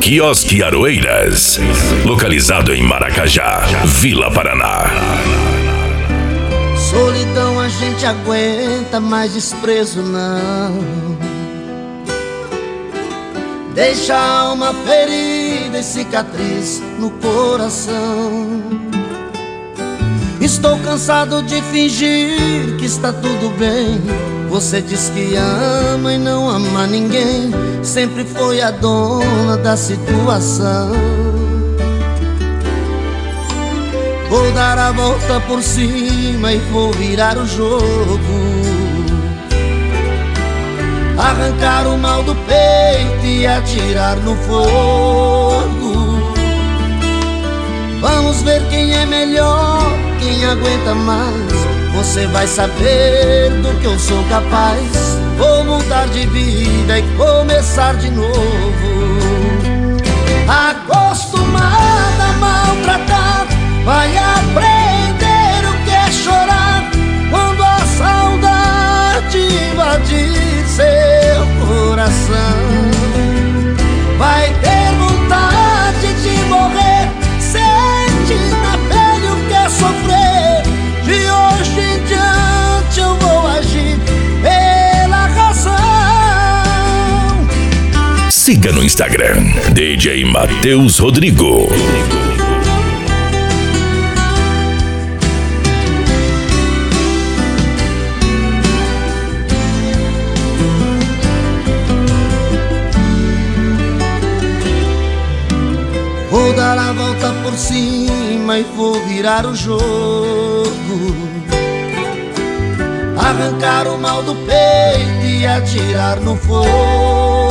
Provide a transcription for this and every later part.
Quiosque Aroeiras, localizado em Maracajá, Vila Paraná. Solidão a gente aguenta, mas desprezo não. Deixa a alma ferida e cicatriz no coração. Estou cansado de fingir que está tudo bem. Você diz que ama e não ama ninguém. Sempre foi a dona da situação. Vou dar a volta por cima e vou virar o jogo. Arrancar o mal do peito e atirar no fogo. Vamos ver quem é melhor, quem aguenta mais. Você vai saber do que eu sou capaz. Vou mudar de vida e começar de novo. Acostumada a maltratar, vai aprender o que é chorar quando a saudade invadir seu coração. Vai ter vontade de morrer, sente na pele o que é sofrer. De hoje em diante eu vou agir pela razão. Siga no Instagram, DJ Matheus Rodrigo. Vou dar a volta por cima e vou virar o jogo. Arrancar o mal do peito e atirar no fogo.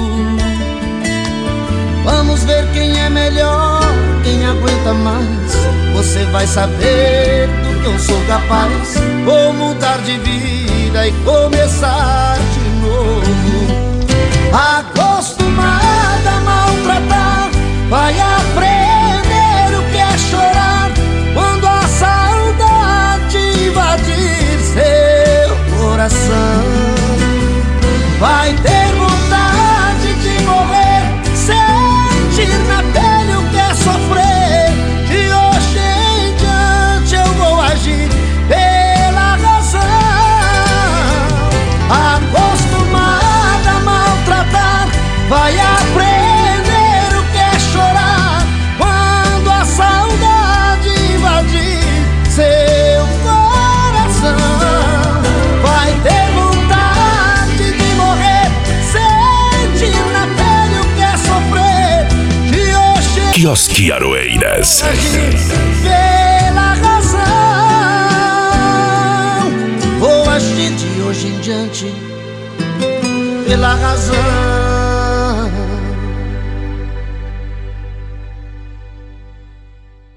Vamos ver quem é melhor, quem aguenta mais. Você vai saber do que eu sou capaz. Vou mudar de vida e começar de novo. Acostumada a maltratar, vai aprender o que é chorar quando a saudade invadir seu coração. Vai ter vontade de morrer, sentir na pele o que é sofrer. De hoje em diante eu vou agir pela razão. Acostumada a maltratar, vai aprender seu coração. Vai ter vontade de morrer, sentir na pele o que é sofrer. De hoje Quiosque Aroeiras, pela razão. Vou agir de hoje em diante pela razão.